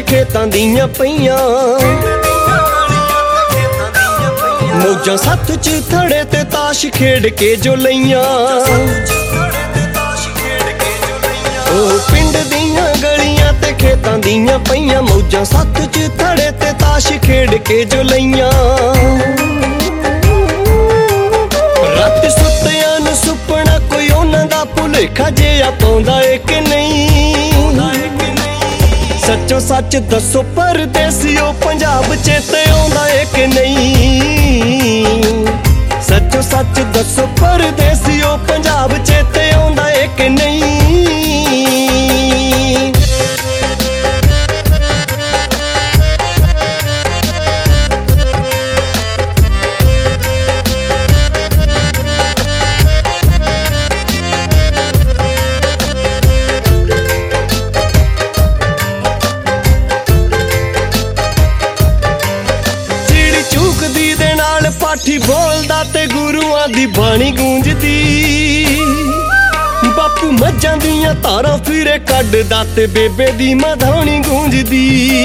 खेतां दियां पईयां, मौजां सत्थ च थड़े ते ताश खेड के जो लईयां। ओ पिंड दियां गलियां ते खेतां दियां पईयां, मौजां सत्थ च थड़े ते ताश खेड के जो लईयां। रात सुत्तियां नूं सुपना कोई उन्हां दा भुलेखा जिहा पाउंदा ए कि नहीं? सच्चो सच दसो परदेसियो पंजाब चेते आउंदा ए कि नहीं? सच्चो सच दसो परदेसियो पंजाब चेते आउंदा ए कि नहीं? पाठी बोलदा ते गुरुआं दी बाणी गूंजदी, बापू मज्जां दियां तारां फिरे कड्डदा ते बेबे दी मधाणी गूंजदी।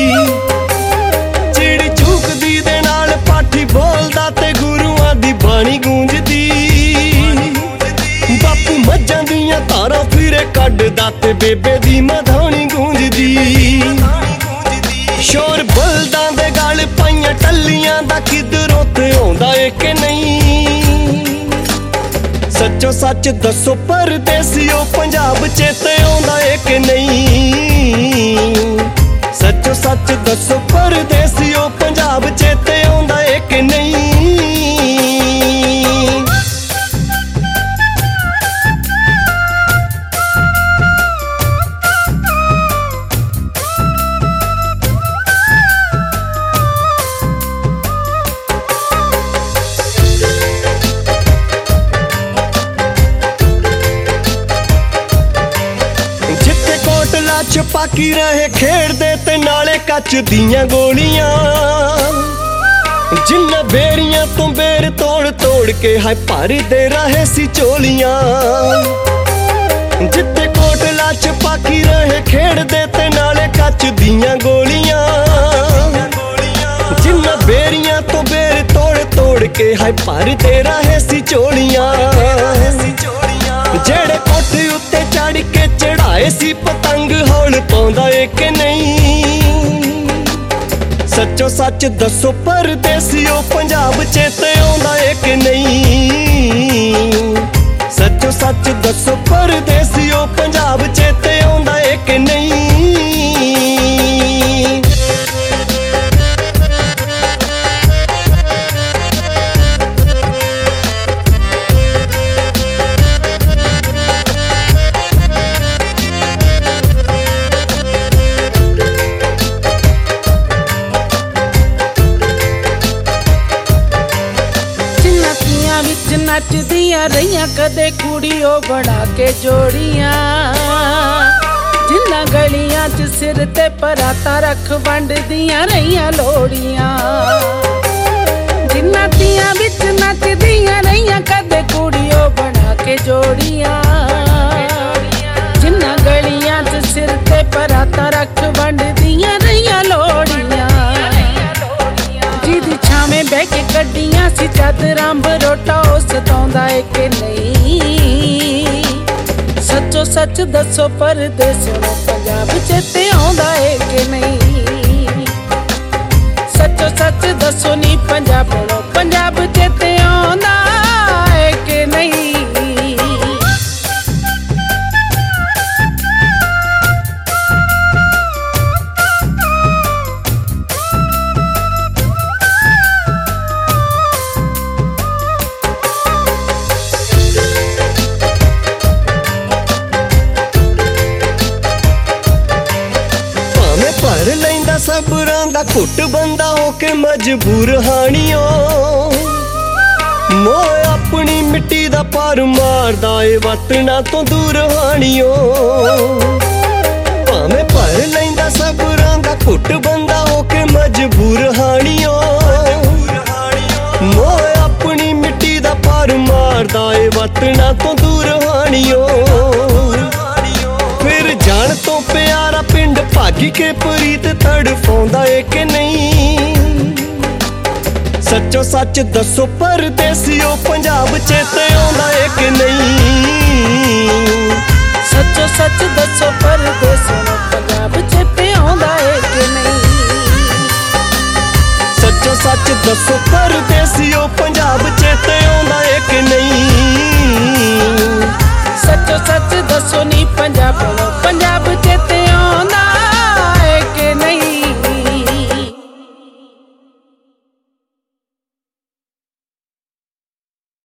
चिड़ी चूकदी दे नाल पाठी बोलदा ते गुरुआं दी बाणी गूंजदी, बापू मज्जां दियां तारां फिरे कड्डदा ते बेबे दी मधाणी गूंजदी। शोर बलदां दे गल पाइयां टल्लियां दा किधरों ते आउंदा ए कि नहीं? सच्चो सच दसो परदेसियो पंजाब चेते आउंदा ए कि नहीं? सच्चो सच दसो परदेसियो पंजाब चेते आउंदा ए कि नहीं? छपाकी रहे खेड़दे ते नाले कच दियां गोलियां, जिन्ना बेरियां तो बेर तोड़ तोड़ के हाय भरदे रहे सी चोलियां। जित्ते कोटला छपाकी रहे खेड़दे ते नाले कच दियां गोलियां, जिन्ना बेरियां तो बेर तोड़ तोड़ के हाय भरदे रहे सी चोलियां। जेड़े कोठे उत्ते चढ़ के चढ़ाए सी पतंग हौल पाउंदा ए कि नहीं? सच्चो सच दसो परदेसियो पंजाब चेते आउंदा ए कि नहीं? सच्चो सच दसो परदेसियो पंजाब चेते आउंदा ए कि नहीं? नचदियां रहियां कदे कुड़ियों बना के जोड़ियां, जिन्ना गलियां च सिर ते पराता रख वंडदियां रहियां लोड़ियां। जिन्ना तियां विच नचदियां रहियां कदे कुड़ियों बना के जोड़ियां, जिन्ना गलियां च सिर ते पराता रख वंडदियां रहियां लोड़ियां। जिदी छावें बह के कड्डियां सी चादरां बरोटा ओ सताउंदा ए कि नहीं? सच्चो सच दसो परदेसियो पंजाब चेते आउंदा ए कि नहीं? सच्चो सच दसो नी पंजाब चेते आउंदा ए कि नहीं? भर लैंदा सबरां दा घुट बंदा होके मजबूर हानियो, मोह अपनी मिट्टी दा पर मारदा ए वतना तो दूर हानियो। भावें भर लैंदा सबरां दा घुट बंदा होके मजबूर हानियो, मोह अपनी मिट्टी दा पर मारदा ए वतना तो दूर हानियो। फिर जान तो प्यारा पिंड ਲਾਗੀ ਕੇ ਪ੍ਰੀਤ ਤੜਫਾਉਂਦਾ ਏ ਕਿ ਨਹੀਂ। ਸੱਚੋ ਸੱਚ ਦੱਸੋ ਪਰਦੇਸੀਓ ਪੰਜਾਬ ਚੇਤੇ ਆਉਂਦਾ ਏ ਕਿ ਨਹੀਂ। ਸੱਚੋ ਸੱਚ ਦੱਸੋ ਪਰਦੇਸੀਓ ਪੰਜਾਬ ਚੇਤੇ ਆਉਂਦਾ ਏ ਕਿ ਨਹੀਂ। ਸੱਚੋ ਸੱਚ ਦੱਸੋ ਪਰਦੇਸੀਓ ਪੰਜਾਬ ਚੇਤੇ ਆਉਂਦਾ ਏ ਕਿ ਨਹੀਂ। ਸੱਚੋ ਸੱਚ ਦੱਸੋ ਨੀ ਪੰਜਾਬਣੋ